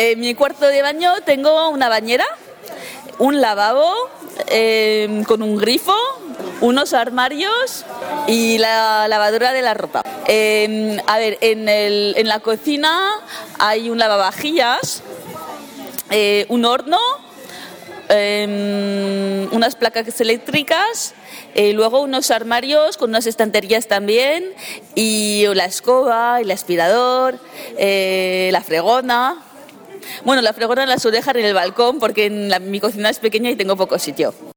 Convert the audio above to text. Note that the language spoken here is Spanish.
En mi cuarto de baño tengo una bañera, un lavabo con un grifo, unos armarios y la lavadora de la ropa. En la cocina hay un lavavajillas, un horno, unas placas eléctricas, luego unos armarios con unas estanterías también, y la escoba, el aspirador, la fregona. Bueno, la fregona la suelo dejar en el balcón porque mi cocina es pequeña y tengo poco sitio.